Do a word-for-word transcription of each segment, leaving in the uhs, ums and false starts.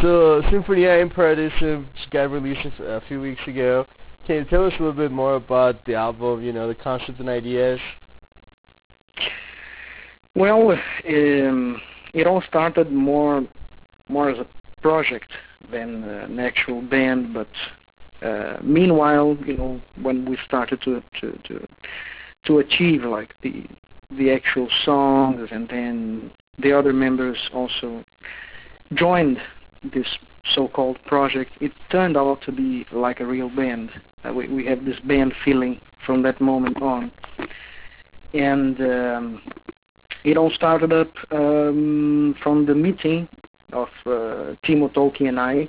So Symphonia Imperatism got released a f- a few weeks ago. Can you tell us a little bit more about the album, you know, the concept and ideas? Well, um, it all started more more as a project than uh, an actual band, but uh, meanwhile, you know, when we started to to to, to achieve like the the actual songs, and then the other members also joined this so-called project, it turned out to be like a real band. Uh, we, we had this band feeling from that moment on. And um, it all started up um, from the meeting of uh, Timo Tolkki and I.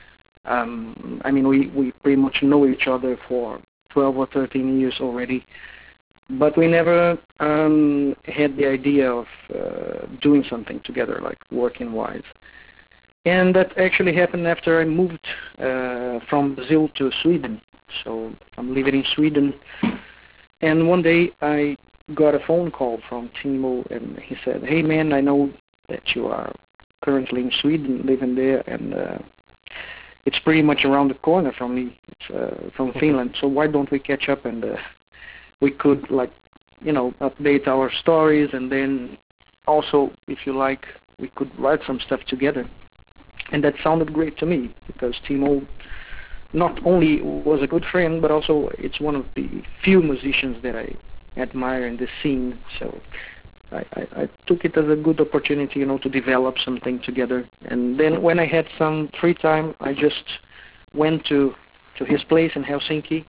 Um, I mean, we, we pretty much know each other for twelve or thirteen years already, but we never um, had the idea of uh, doing something together, like working-wise. And that actually happened after I moved uh, from Brazil to Sweden. So I'm living in Sweden. And one day I got a phone call from Timo, and he said, "Hey man, I know that you are currently in Sweden, living there, and uh, it's pretty much around the corner from me, it's, uh, from Finland. So why don't we catch up and uh, we could, like, you know, update our stories, and then also, if you like, we could write some stuff together." And that sounded great to me, because Timo not only was a good friend, but also it's one of the few musicians that I admire in this scene. So I, I, I took it as a good opportunity, you know, to develop something together. And then when I had some free time, I just went to to his place in Helsinki,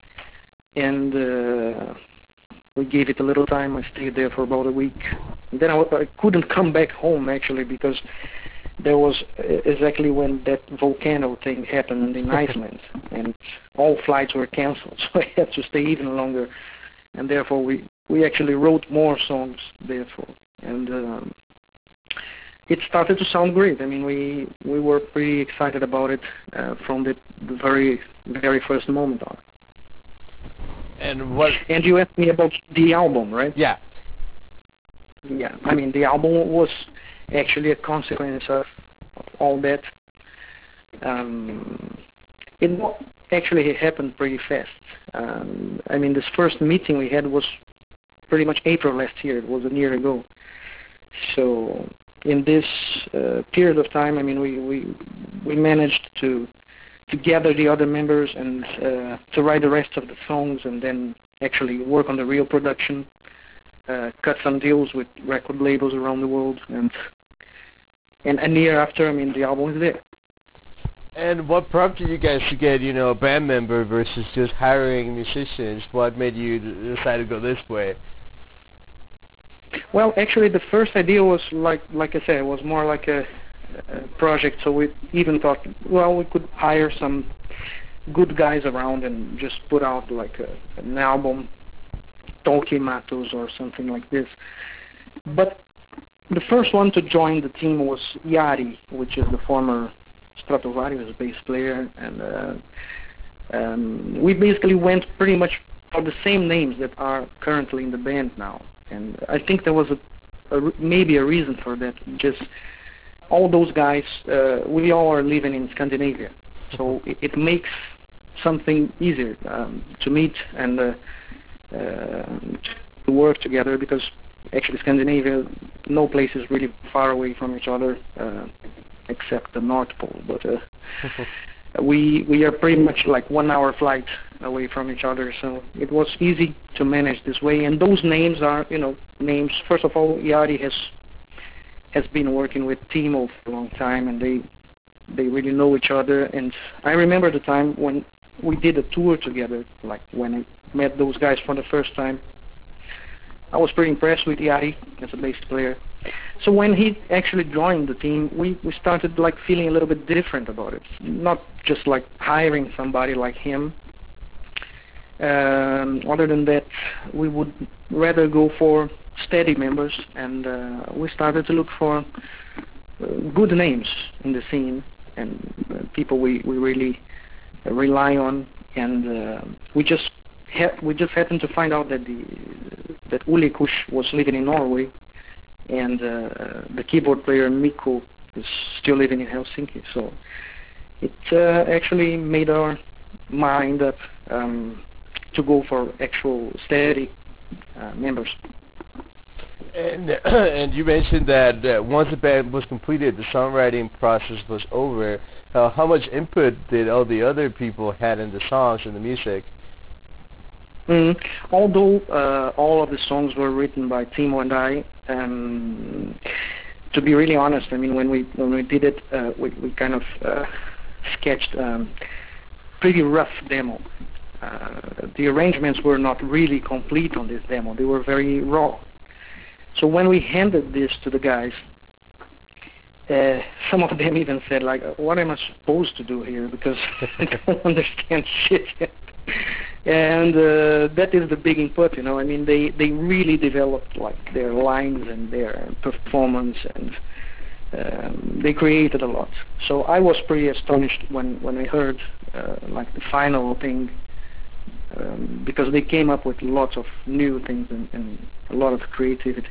and uh, we gave it a little time. I stayed there for about a week. And then I, I couldn't come back home, actually, because there was exactly when that volcano thing happened in Iceland, and all flights were canceled, so I had to stay even longer, and therefore we, we actually wrote more songs, therefore, and um, it started to sound great. I mean, we we were pretty excited about it uh, from the, the very, very first moment on. And what? And you asked me about the album, right? Yeah. Yeah, I mean, the album was actually a consequence of all that. Um, it actually happened pretty fast. Um, I mean, this first meeting we had was pretty much April last year. It was a year ago. So in this uh, period of time, I mean, we, we we managed to to gather the other members and uh, to write the rest of the songs, and then actually work on the real production. Uh, cut some deals with record labels around the world, and and a year after, I mean, the album is there. And what prompted you guys to get, you know, a band member versus just hiring musicians? What made you d- decide to go this way? Well, actually, the first idea was like, like I said, it was more like a, a project. So we even thought, well, we could hire some good guys around and just put out like a, an album, Tolkki Matos or something like this. But the first one to join the team was Jari, which is the former Stratovarius bass player, and uh, um, we basically went pretty much for the same names that are currently in the band now. And I think there was a, a maybe a reason for that. Just all those guys, uh, we all are living in Scandinavia, so it, it makes something easier um, to meet and uh, uh, to work together, because actually Scandinavia, no place is really far away from each other uh, except the North Pole. But uh, we we are pretty much like one hour flight away from each other, so it was easy to manage this way. And those names are, you know, names. First of all, Jari has has been working with Timo for a long time, and they they really know each other. And I remember the time when we did a tour together, like when I met those guys for the first time. I was pretty impressed with Jari as a bass player. So when he actually joined the team, we, we started like feeling a little bit different about it. Not just like hiring somebody like him. Um, other than that, we would rather go for steady members, and uh, we started to look for uh, good names in the scene, and uh, people we, we really uh, rely on. And uh, we just ha- we just happened to find out that the that Uli Kush was living in Norway, and uh, the keyboard player Mikko who's still living in Helsinki. So it uh, actually made our mind up um, to go for actual steady uh, members. And and you mentioned that uh, once the band was completed, the songwriting process was over. Uh, how much input did all the other people had in the songs and the music? Mm. Although uh, all of the songs were written by Timo and I, um, to be really honest, I mean, when we when we did it, uh, we we kind of uh, sketched um, pretty rough demo. Uh, the arrangements were not really complete on this demo; they were very raw. So when we handed this to the guys, uh, some of them even said, like, "What am I supposed to do here? Because I don't understand shit yet." And uh, that is the big input, you know. I mean, they, they really developed like their lines and their performance, and um, they created a lot. So I was pretty astonished when when I heard uh, like the final thing, um, because they came up with lots of new things and, and a lot of creativity.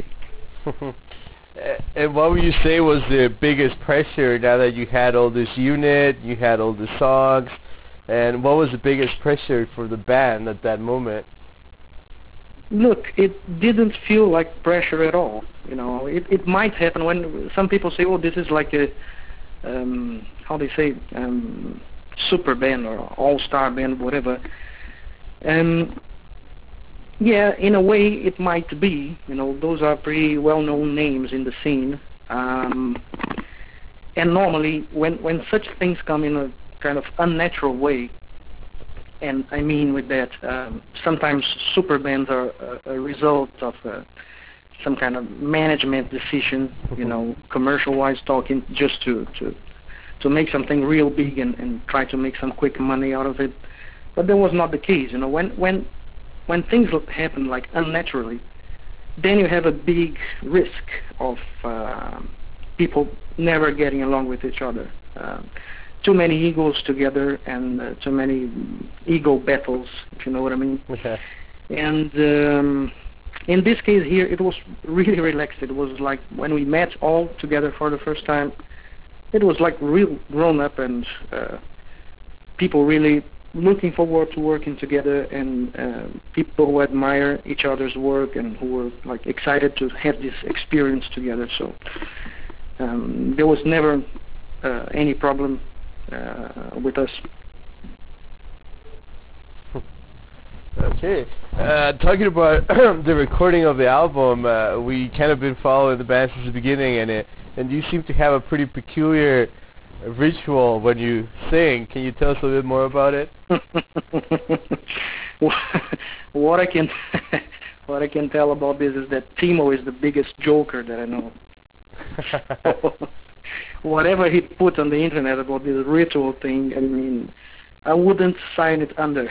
And what would you say was the biggest pressure now that you had all this unit, you had all the songs? And what was the biggest pressure for the band at that moment? Look, it didn't feel like pressure at all. You know, it it might happen when some people say, "Oh, this is like a um, how they say um, super band or all-star band, whatever." And yeah, in a way, it might be. You know, those are pretty well-known names in the scene. Um, and normally, when when such things come in a kind of unnatural way, and I mean with that, um, sometimes super bands are a, a result of uh, some kind of management decision, you know, commercial-wise talking, just to, to to make something real big and, and try to make some quick money out of it. But that was not the case, you know. When when when things happen like unnaturally, then you have a big risk of uh, people never getting along with each other. Uh, too many egos together and uh, too many ego battles, if you know what I mean. Okay. And um, in this case here, it was really relaxed. It was like when we met all together for the first time, it was like real grown up, and uh, people really looking forward to working together, and uh, people who admire each other's work and who were like excited to have this experience together. So um, there was never uh, any problem uh, with us. Okay. Uh, talking about the recording of the album, uh, we kind of been following the band since the beginning, and it, and you seem to have a pretty peculiar ritual when you sing. Can you tell us a little bit more about it? What I can what I can tell about this is that Timo is the biggest joker that I know. Whatever he put on the internet about this ritual thing, I mean, I wouldn't sign it under.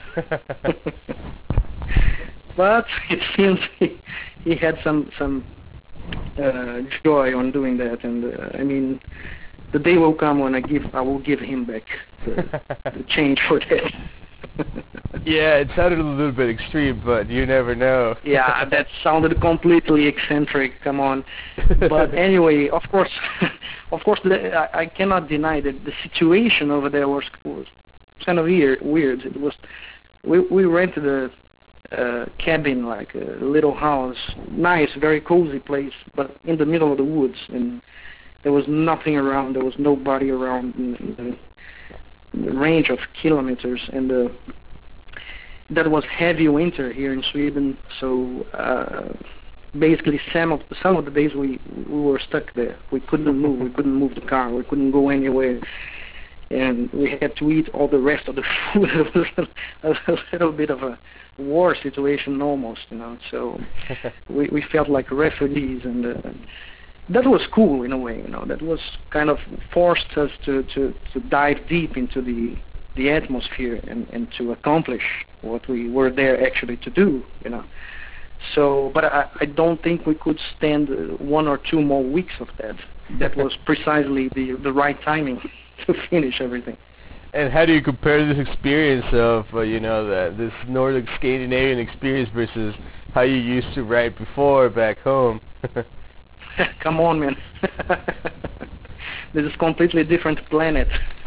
But it seems he, he had some some uh, joy on doing that, and uh, I mean, the day will come when I give I will give him back the, the change for that. Yeah, it sounded a little bit extreme, but you never know. Yeah, that sounded completely eccentric. Come on. But anyway, of course, of course, the, I, I cannot deny that the situation over there was, was kind of weird. Weird. It was. We we rented a, a cabin, like a little house, nice, very cozy place, but in the middle of the woods, and there was nothing around. There was nobody around in, in the, the range of kilometers, and uh, that was heavy winter here in Sweden. So uh, basically, some of some of the days we we were stuck there. We couldn't move. We couldn't move the car. We couldn't go anywhere. And we had to eat all the rest of the food. It was a, a little bit of a war situation almost, you know. So we we felt like refugees, and uh, that was cool in a way, you know. That was kind of forced us to, to, to dive deep into the the atmosphere and, and to accomplish what we were there actually to do, you know. So, but I, I don't think we could stand one or two more weeks of that. That was precisely the the right timing to finish everything. And how do you compare this experience of, uh, you know, the, this Nordic Scandinavian experience versus how you used to write before back home? Come on, man. this is completely different planet.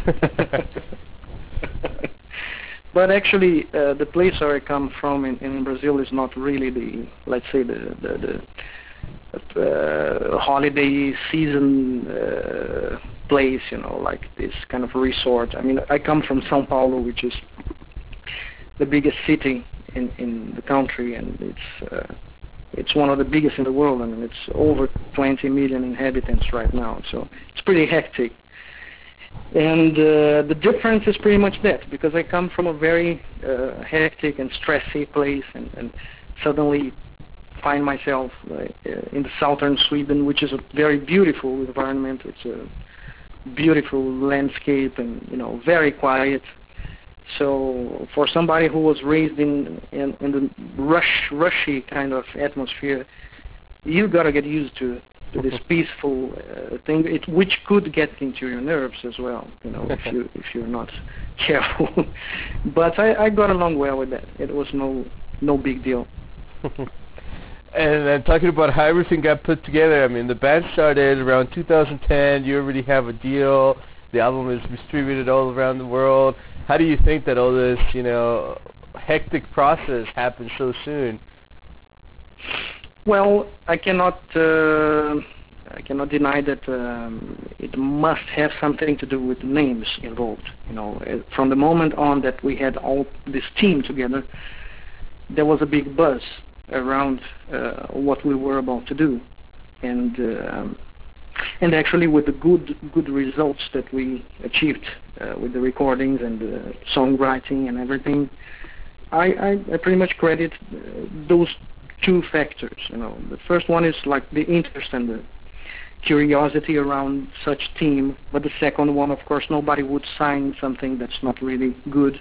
But actually, uh, the place where I come from in, in Brazil is not really the, let's say, the the, the uh, holiday season uh, place, you know, like this kind of resort. I mean, I come from São Paulo, which is the biggest city in, in the country, and it's uh, it's one of the biggest in the world. I mean, it's over twenty million inhabitants right now, so it's pretty hectic. And uh, the difference is pretty much that, because I come from a very uh, hectic and stressy place, and, and suddenly find myself uh, in the southern Sweden, which is a very beautiful environment. It's a beautiful landscape, and you know, very quiet. So for somebody who was raised in in, in the rush, rushy kind of atmosphere, you gotta get used to. To this peaceful uh, thing, it, which could get into your nerves as well, you know, if you if you're not careful. But I, I got along well with that. It was no no big deal. And uh, talking about how everything got put together, I mean, the band started around two thousand ten. You already have a deal. The album is distributed all around the world. How do you think that all this, you know, hectic process happened so soon? Well, I cannot uh, I cannot deny that um, it must have something to do with the names involved. You know, uh, from the moment on that we had all this team together, there was a big buzz around uh, what we were about to do, and uh, and actually with the good good results that we achieved uh, with the recordings and the songwriting and everything, I, I, I pretty much credit uh, those two factors. You know, the first one is like the interest and the curiosity around such team, but the second one, of course, nobody would sign something that's not really good.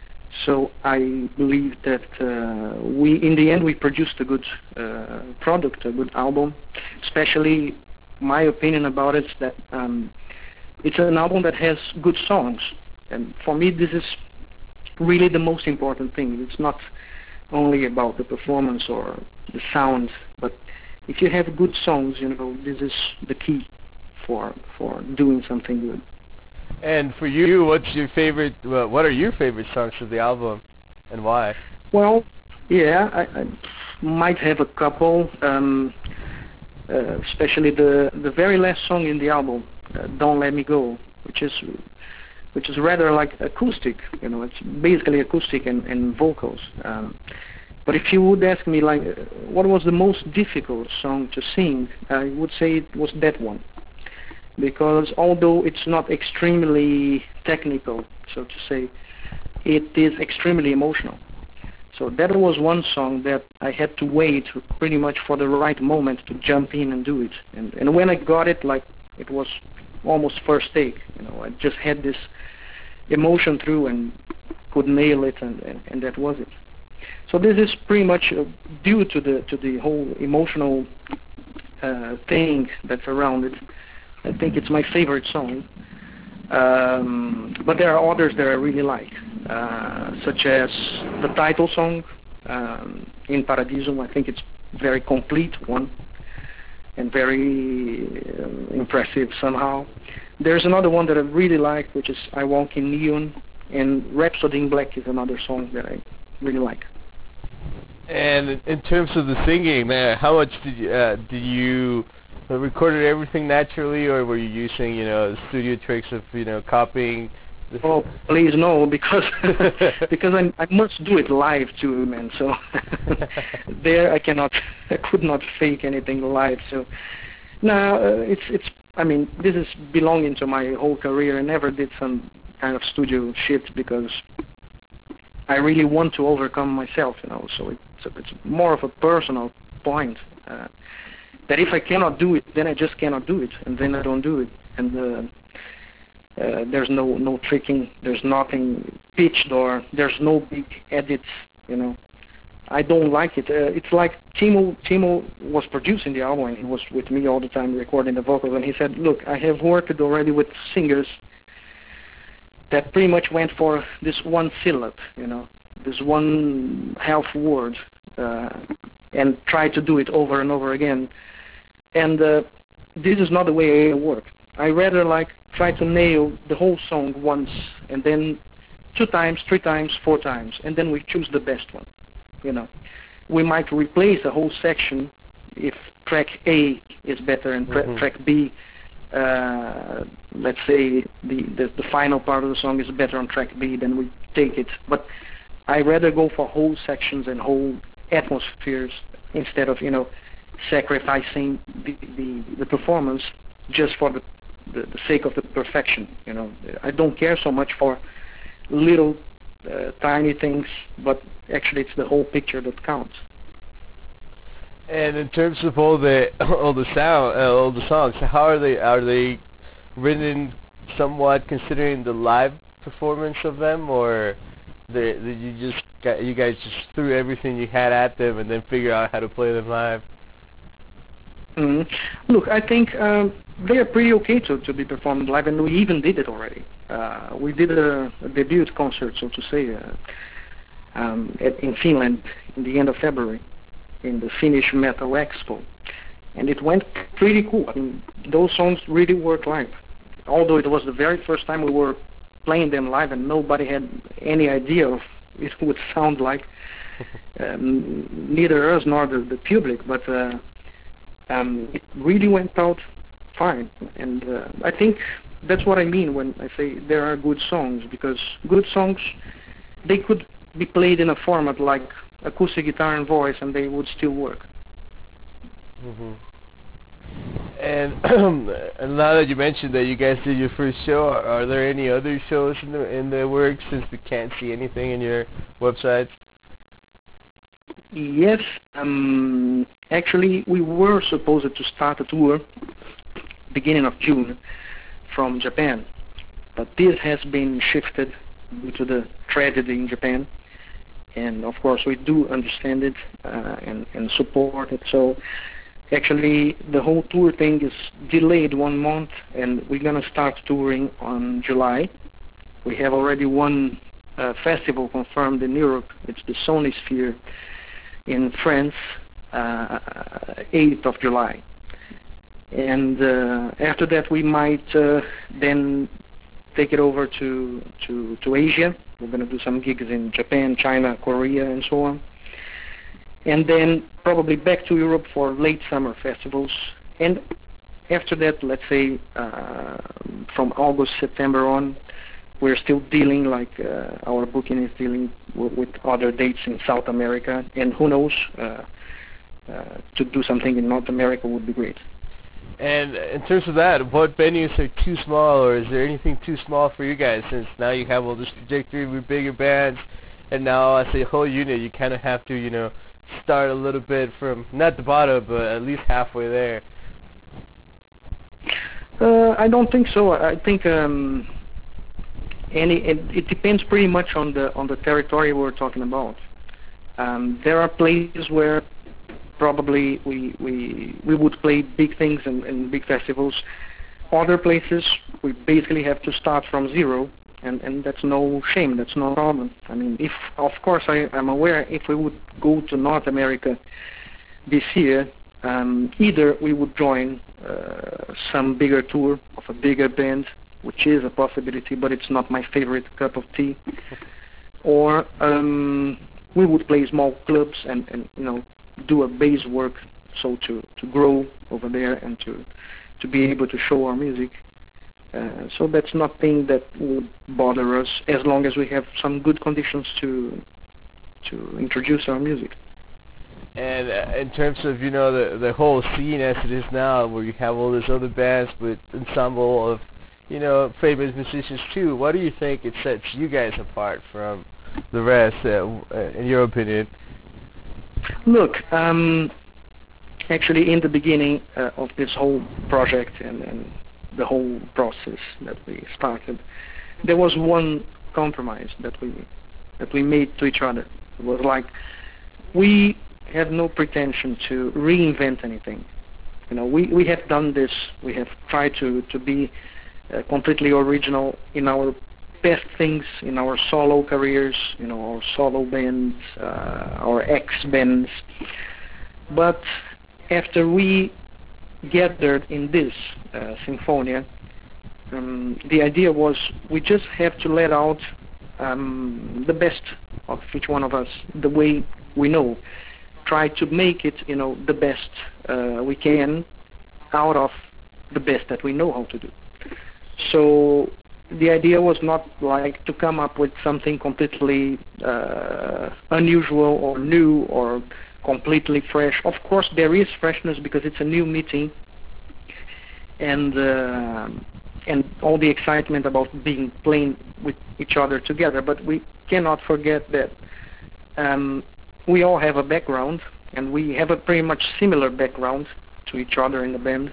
So I believe that uh, we, in the end, we produced a good uh, product, a good album. Especially, my opinion about it is that um, it's an album that has good songs, and for me, this is really the most important thing. It's not only about the performance or the sound, but if you have good songs, you know, this is the key for for doing something good. And for you, what's your favorite? Well, what are your favorite songs of the album, and why? Well, yeah, I, I might have a couple, um, uh, especially the the very last song in the album, uh, "Don't Let Me Go," which is which is rather like acoustic. You know, it's basically acoustic and, and vocals. Um, but if you would ask me, like, uh, what was the most difficult song to sing, I would say it was that one. Because although it's not extremely technical, so to say, it is extremely emotional. So that was one song that I had to wait pretty much for the right moment to jump in and do it. And, and when I got it, like, it was almost first take. You know, I just had this emotion through and could nail it, and, and, and that was it. So this is pretty much uh, due to the to the whole emotional uh, thing that's around it. I think it's my favorite song. Um, but there are others that I really like, uh, such as the title song, um, "In Paradiso." I think it's very complete one and very uh, impressive somehow. There's another one that I really like, which is "I Walk in Neon," and "Rhapsody in Black" is another song that I really like. And in terms of the singing, uh, how much did you, uh, did you uh, recorded everything naturally, or were you using, you know, studio tricks of, you know, copying? The oh, please no, because because I I must do it live too, man. So there I cannot, I could not fake anything live. So now uh, it's it's. I mean, this is belonging to my whole career. I never did some kind of studio shit because I really want to overcome myself, you know. So it's it's more of a personal point. Uh, that if I cannot do it, then I just cannot do it, and then I don't do it. And uh, uh, there's no no tricking, there's nothing pitched, or there's no big edits, you know. I don't like it. Uh, it's like Timo Timo was producing the album, and he was with me all the time recording the vocals, and he said, look, I have worked already with singers that pretty much went for this one syllable, you know, this one half word, uh, and tried to do it over and over again. And uh, this is not the way I work. I rather like try to nail the whole song once, and then two times, three times, four times, and then we choose the best one. You know, we might replace a whole section if track A is better and tra- Mhm. track B, uh, let's say the, the the final part of the song is better on track B, then we take it. But I rather go for whole sections and whole atmospheres instead of, you know, sacrificing the the, the performance just for the, the the sake of the perfection. You know, I don't care so much for little uh, tiny things, but actually it's the whole picture that counts. And in terms of all the all the sound, uh, all the songs, how are they? Are they written somewhat considering the live performance of them, or they, they, you just got, you guys just threw everything you had at them and then figure out how to play them live? Mm. Look, I think um, they are pretty okay to, to be performed live, and we even did it already. Uh, we did a, a debut concert, so to say, uh, um, at, in Finland in the end of February, in the Finnish Metal Expo, and it went pretty cool. I mean, those songs really work live, although it was the very first time we were playing them live, and nobody had any idea of it would sound like. Um, neither us nor the, the public, but uh, um, it really went out fine. And uh, I think that's what I mean when I say there are good songs, because good songs, they could be played in a format like acoustic guitar and voice, and they would still work. Mm-hmm. And, and now that you mentioned that you guys did your first show, are, are there any other shows in the in the works, since we can't see anything in your website? Yes, um, actually we were supposed to start a tour beginning of June from Japan, but this has been shifted due to the tragedy in Japan. And of course we do understand it uh, and, and support it. So actually the whole tour thing is delayed one month, and we're going to start touring on July. We have already one uh, festival confirmed in Europe. It's the Sony Sphere in France, uh, eighth of July. And uh, after that we might uh, then take it over to, to, to Asia. We're going to do some gigs in Japan, China, Korea, and so on. And then probably back to Europe for late summer festivals. And after that, let's say uh, from August, September on, we're still dealing, like uh, our booking is dealing w- with other dates in South America. And who knows, uh, uh, to do something in North America would be great. And in terms of that, what venues are too small, or is there anything too small for you guys, since now you have all this trajectory with bigger bands, and now as a whole unit, you kind of have to, you know, start a little bit from, not the bottom, but at least halfway there? Uh, I don't think so. I think um, any it, it depends pretty much on the on the territory we're talking about. Um, there are places where probably we we we would play big things and, and big festivals. Other places we basically have to start from zero, and, and that's no shame, that's no problem. I mean, if of course I am aware if we would go to North America this year, um, either we would join uh, some bigger tour of a bigger band, which is a possibility, but it's not my favorite cup of tea, or um, we would play small clubs and, and you know, do a base work, so to, to grow over there and to to be able to show our music. Uh, so that's nothing that would bother us, as long as we have some good conditions to to introduce our music. And uh, in terms of, you know, the the whole scene as it is now, where you have all these other bands with ensemble of, you know, famous musicians too, what do you think it sets you guys apart from the rest, uh, in your opinion? Look, um, actually in the beginning uh, of this whole project and, and the whole process that we started, there was one compromise that we that we made to each other. It was like, we have no pretension to reinvent anything. You know, we, we have done this, we have tried to, to be uh, completely original in our best things, in our solo careers, you know, our solo bands, uh, our ex-bands. But after we gathered in this uh, Sinfonia, um, the idea was we just have to let out um, the best of each one of us, the way we know. Try to make it, you know, the best uh, we can out of the best that we know how to do. So the idea was not like to come up with something completely uh, unusual or new or completely fresh. Of course, there is freshness because it's a new meeting, and uh, and all the excitement about being playing with each other together. But we cannot forget that um, we all have a background, and we have a pretty much similar background to each other in the band.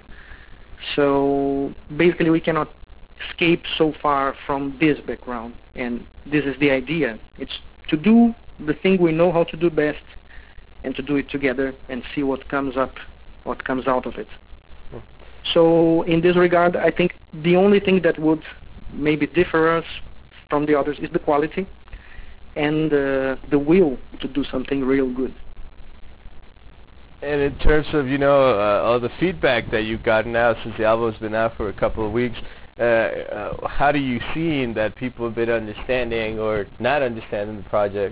So basically, we cannot escape so far from this background, and this is the idea. It's to do the thing we know how to do best, and to do it together and see what comes up, what comes out of it. So in this regard, I think the only thing that would maybe differ us from the others is the quality and uh, the will to do something real good. And in terms of, you know, uh, all the feedback that you've gotten out since the album's been out for a couple of weeks, uh, uh, how do you see that people have been understanding or not understanding the project?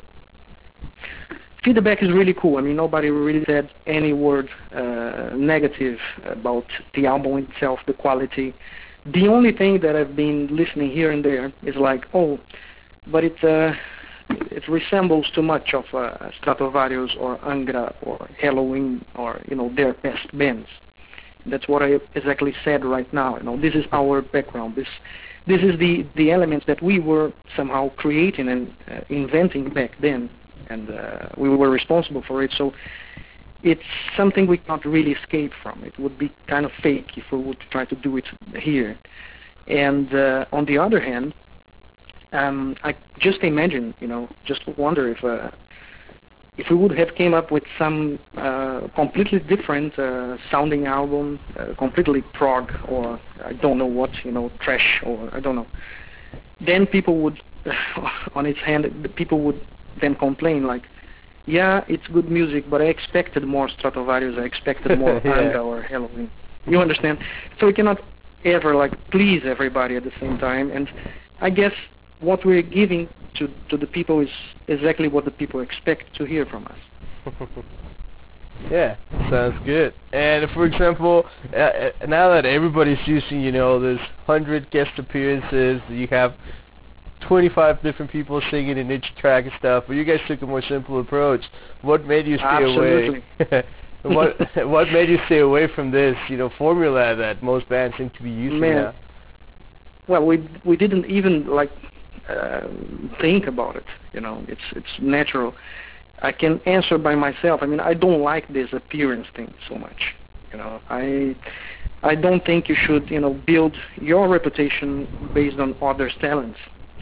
Feedback is really cool. I mean, nobody really said any word uh, negative about the album itself, the quality. The only thing that I've been listening here and there is like, oh, but it uh, it resembles too much of uh, Stratovarius or Angra or Halloween or, you know, their best bands. That's what I exactly said right now. You know, this is our background. This this is the the elements that we were somehow creating and uh, inventing back then. And uh, we were responsible for it, so it's something we can't really escape from. It would be kind of fake if we would try to do it here. And uh, on the other hand, um, I just imagine, you know, just wonder if uh, if we would have came up with some uh, completely different uh, sounding album, uh, completely prog or I don't know what, you know, trash or I don't know, then people would, on its hand, the people would then complain like, yeah, it's good music, but I expected more Stratovarius, I expected more yeah. Angra or Halloween. You understand? So we cannot ever like please everybody at the same time, and I guess what we're giving to, to the people is exactly what the people expect to hear from us. Yeah, sounds good. And for example, uh, now that everybody's using, you know, there's one hundred guest appearances, you have twenty-five different people singing in each track and stuff, but you guys took a more simple approach. What made you stay Absolutely. away? what what made you stay away from this, you know, formula that most bands seem to be using Man. now? Well, we we didn't even like uh, think about it. You know, it's it's natural. I can answer by myself. I mean, I don't like this appearance thing so much. You know, I I don't think you should, you know, build your reputation based on others' talents.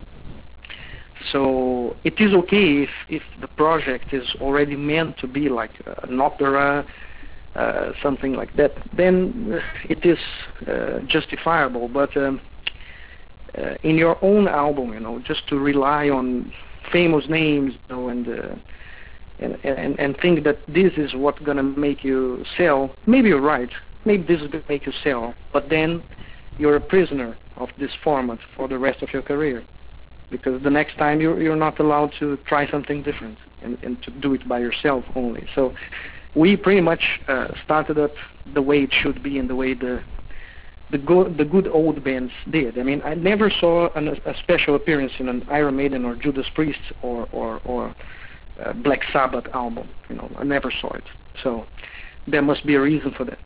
So it is okay if, if the project is already meant to be like an opera, uh, something like that, then it is uh, justifiable. But um, uh, in your own album, you know, just to rely on famous names, you know, and, uh, and, and, and think that this is what's going to make you sell, maybe you're right, maybe this is going to make you sell, but then you're a prisoner of this format for the rest of your career. Because the next time you're, you're not allowed to try something different and, and to do it by yourself only. So we pretty much uh, started up the way it should be and the way the the, go, the good old bands did. I mean, I never saw an, a special appearance in an Iron Maiden or Judas Priest or, or, or uh, Black Sabbath album. You know, I never saw it. So there must be a reason for that.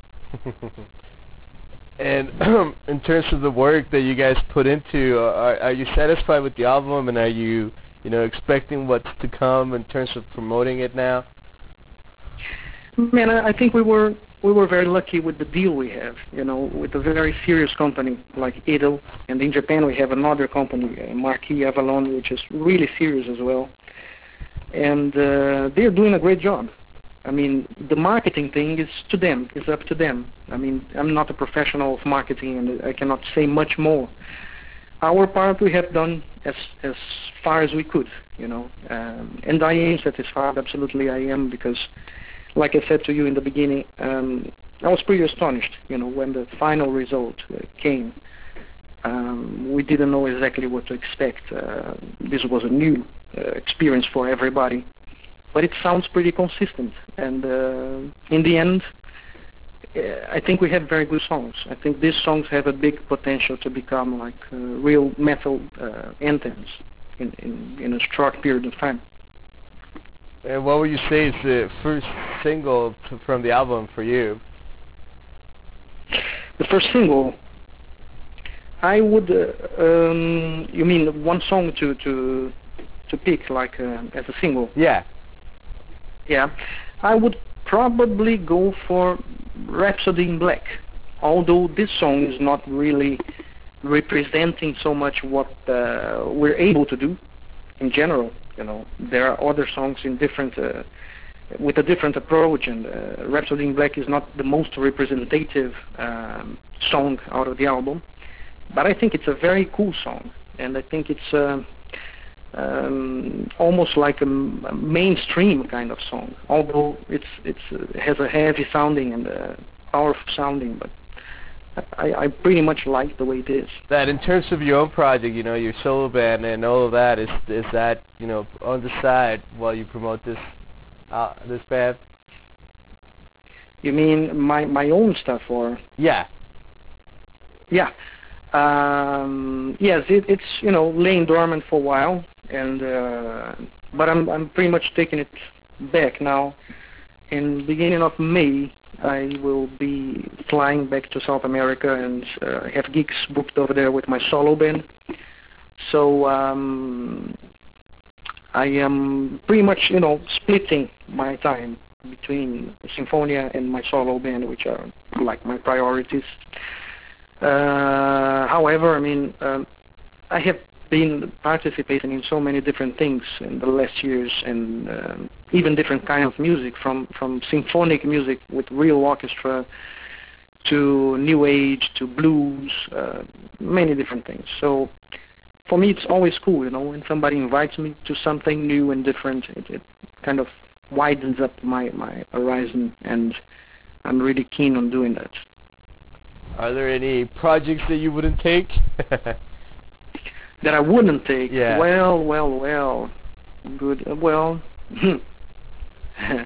And in terms of the work that you guys put into, uh, are, are you satisfied with the album, and are you, you know, expecting what's to come in terms of promoting it now? Man, I, I think we were we were very lucky with the deal we have, you know, with a very serious company like Idol, and in Japan we have another company, uh, Marquis Avalon, which is really serious as well, and uh, they're doing a great job. I mean, the marketing thing is to them. It's up to them. I mean, I'm not a professional of marketing, and I cannot say much more. Our part we have done as as far as we could, you know. Um, and I am satisfied. Absolutely, I am, because, like I said to you in the beginning, um, I was pretty astonished, you know, when the final result uh, came. Um, we didn't know exactly what to expect. Uh, this was a new uh, experience for everybody, but it sounds pretty consistent. And uh, in the end, uh, I think we have very good songs. I think these songs have a big potential to become like uh, real metal uh, anthems in, in, in a short period of time. And what would you say is the first single t- from the album for you? The first single, I would. Uh, um, you mean one song to to to pick, like uh, as a single? Yeah. Yeah, I would probably go for Rhapsody in Black. Although this song is not really representing so much what uh, we're able to do in general. You know, there are other songs in different, uh, with a different approach, and uh, Rhapsody in Black is not the most representative um, song out of the album. But I think it's a very cool song, and I think it's uh, um, almost like a, m- a mainstream kind of song. Although it's it's uh, has a heavy sounding and uh, powerful sounding, but I, I pretty much like the way it is. That in terms of your own project, you know, your solo band and all of that, is is that, you know, on the side while you promote this uh, this band? You mean my my own stuff, or? Yeah. Yeah. Um, yes, it, it's, you know, laying dormant for a while, and uh, but I'm I'm pretty much taking it back now. In the beginning of May, I will be flying back to South America and uh, have gigs booked over there with my solo band. So um, I am pretty much, you know, splitting my time between Sinfonia and my solo band, which are like my priorities. Uh, however, I mean, um, I have been participating in so many different things in the last years, and um, even different kind of music, from, from symphonic music with real orchestra to new age to blues, uh, many different things. So for me, it's always cool, you know, when somebody invites me to something new and different. It, it kind of widens up my, my horizon, and I'm really keen on doing that. Are there any projects that you wouldn't take? That I wouldn't take? Yeah. Well, well, well. Good. Uh, well, uh,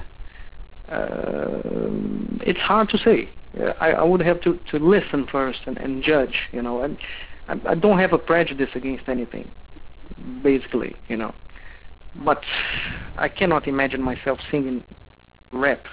it's hard to say. Uh, I, I would have to, to listen first and, and judge, you know. And I, I don't have a prejudice against anything, basically, you know. But I cannot imagine myself singing rap.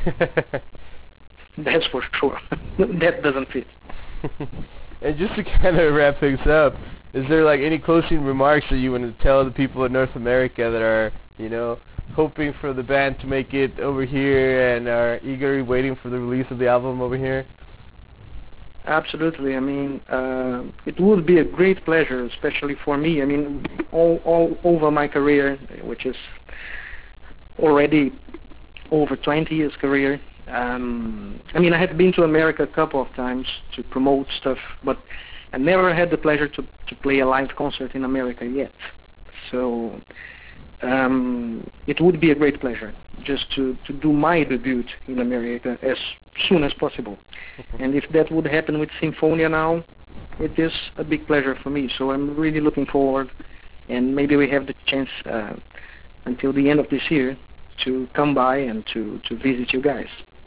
That's for sure. That doesn't fit. And just to kind of wrap things up, is there like any closing remarks that you want to tell the people in North America that are, you know, hoping for the band to make it over here and are eagerly waiting for the release of the album over here? Absolutely. I mean, uh, it would be a great pleasure, especially for me. I mean, all, all over my career, which is already over twenty years career. Um, I mean, I had been to America a couple of times to promote stuff, but I never had the pleasure to, to play a live concert in America yet. So um, it would be a great pleasure just to, to do my debut in America as soon as possible. And if that would happen with Sinfonia now, it is a big pleasure for me. So I'm really looking forward, and maybe we have the chance uh, until the end of this year to come by and to, to visit you guys.